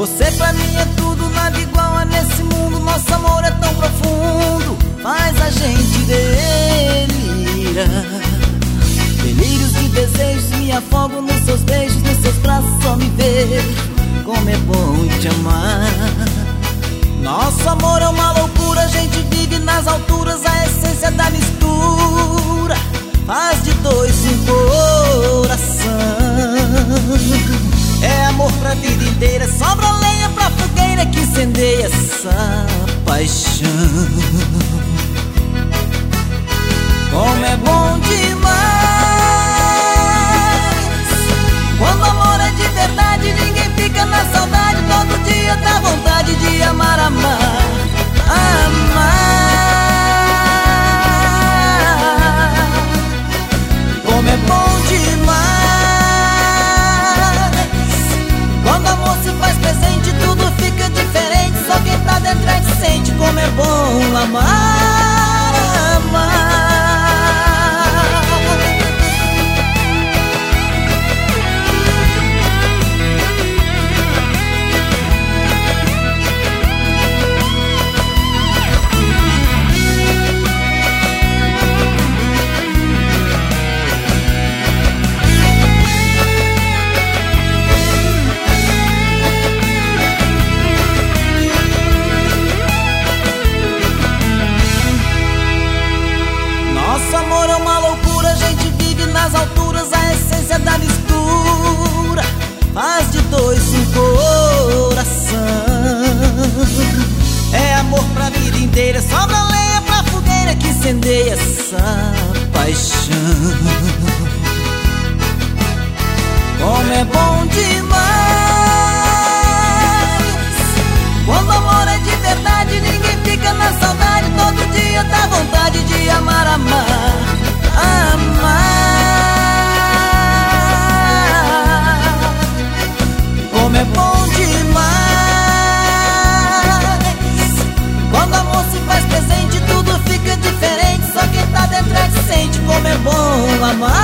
Você pra mim é tudo, nada igual a nesse mundo. Nosso amor é tão profundo, faz a gente delirar. Delírios de desejos, me afogo nos seus beijos, nos seus braços só me vejo. Como é bom te amar. Nosso amor é uma loucura, a gente vive nas alturas. A essência da mistura faz de dois um coração. É amor pra vida inteira, sobra lenha pra fogueira que incendeia essa paixão. Como é bom demais quando amor é de verdade, ninguém fica na saudade. Todo dia dá vontade de amar, amar, amar. Como é bom demais quando amor se faz presente, tudo fica diferente. Só quem tá dentro é que sente como é bom amar, amar. Nosso amor é uma loucura, a gente vive nas alturas. A essência da mistura faz de dois um coração. É amor pra vida inteira, sobra lenha pra fogueira que incendeia essa paixão. Como é bom demais quando amor é de verdade, ninguém fica na saudade. Todo dia dá vontade de amar, amar, amar. Como é bom demais quando amor se faz presente, tudo fica diferente. Só quem tá dentro é que sente como é bom amar.